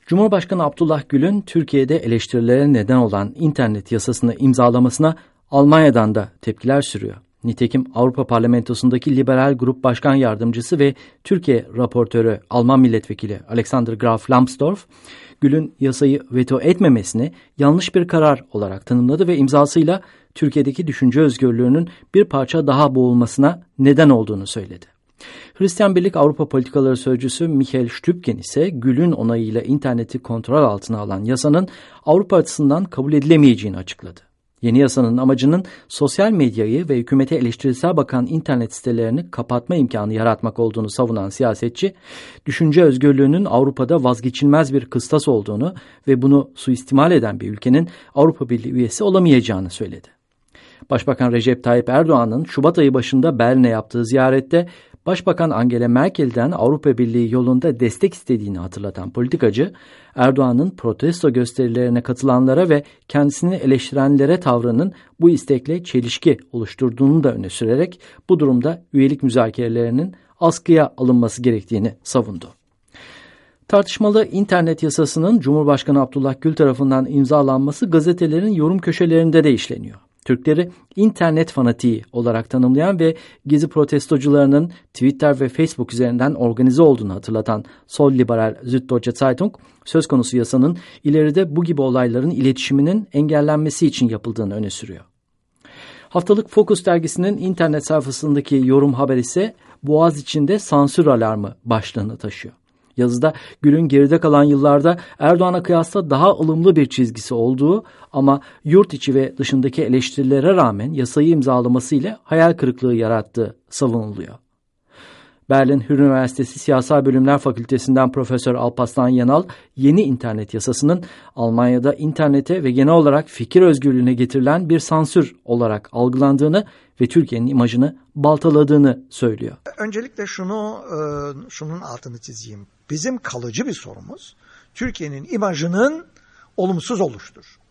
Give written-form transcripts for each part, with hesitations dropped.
Cumhurbaşkanı Abdullah Gül'ün Türkiye'de eleştirilere neden olan internet yasasını imzalamasına Almanya'dan da tepkiler sürüyor. Nitekim Avrupa Parlamentosu'ndaki Liberal Grup Başkan Yardımcısı ve Türkiye raportörü Alman Milletvekili Alexander Graf Lambsdorff, Gül'ün yasayı veto etmemesini yanlış bir karar olarak tanımladı ve imzasıyla Türkiye'deki düşünce özgürlüğünün bir parça daha boğulmasına neden olduğunu söyledi. Hristiyan Birlik Avrupa Politikaları Sözcüsü Michael Stübgen ise Gül'ün onayıyla interneti kontrol altına alan yasanın Avrupa açısından kabul edilemeyeceğini açıkladı. Yeni yasanın amacının sosyal medyayı ve hükümete eleştirisel bakan internet sitelerini kapatma imkanı yaratmak olduğunu savunan siyasetçi, düşünce özgürlüğünün Avrupa'da vazgeçilmez bir kıstas olduğunu ve bunu suistimal eden bir ülkenin Avrupa Birliği üyesi olamayacağını söyledi. Başbakan Recep Tayyip Erdoğan'ın Şubat ayı başında Berlin'e yaptığı ziyarette Başbakan Angela Merkel'den Avrupa Birliği yolunda destek istediğini hatırlatan politikacı, Erdoğan'ın protesto gösterilerine katılanlara ve kendisini eleştirenlere tavrının bu istekle çelişki oluşturduğunu da öne sürerek bu durumda üyelik müzakerelerinin askıya alınması gerektiğini savundu. Tartışmalı internet yasasının Cumhurbaşkanı Abdullah Gül tarafından imzalanması gazetelerin yorum köşelerinde de işleniyor. Türkleri internet fanatiği olarak tanımlayan ve Gezi protestocularının Twitter ve Facebook üzerinden organize olduğunu hatırlatan sol liberal Süddeutsche Zeitung, söz konusu yasanın ileride bu gibi olayların iletişiminin engellenmesi için yapıldığını öne sürüyor. Haftalık Focus dergisinin internet sayfasındaki yorum haber ise Boğaziçi'nde sansür alarmı başlığını taşıyor. Yazıda Gül'ün geride kalan yıllarda Erdoğan'a kıyasla daha ılımlı bir çizgisi olduğu ama yurt içi ve dışındaki eleştirilere rağmen yasayı imzalaması ile hayal kırıklığı yarattığı savunuluyor. Berlin Hür Üniversitesi Siyasal Bilimler Fakültesinden Profesör Alparslan Yanal, yeni internet yasasının Almanya'da internete ve genel olarak fikir özgürlüğüne getirilen bir sansür olarak algılandığını ve Türkiye'nin imajını baltaladığını söylüyor. Öncelikle şunun altını çizeyim. Bizim kalıcı bir sorumuz Türkiye'nin imajının olumsuz oluştur.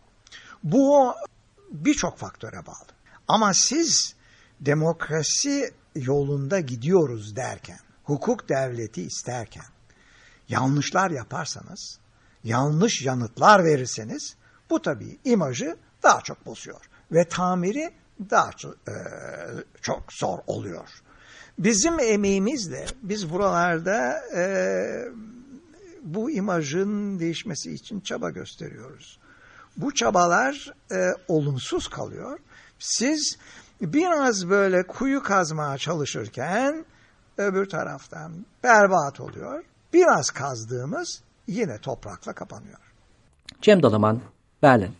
Bu birçok faktöre bağlı. Ama siz demokrasi yolunda gidiyoruz derken, hukuk devleti isterken, yanlışlar yaparsanız, yanlış yanıtlar verirseniz, bu tabii imajı daha çok bozuyor ve tamiri daha çok zor oluyor. Bizim emeğimizle biz buralarda bu imajın değişmesi için çaba gösteriyoruz. Bu çabalar olumsuz kalıyor. Siz biraz böyle kuyu kazmaya çalışırken öbür taraftan berbat oluyor. Biraz kazdığımız yine toprakla kapanıyor. Cem Dalaman, Berlin.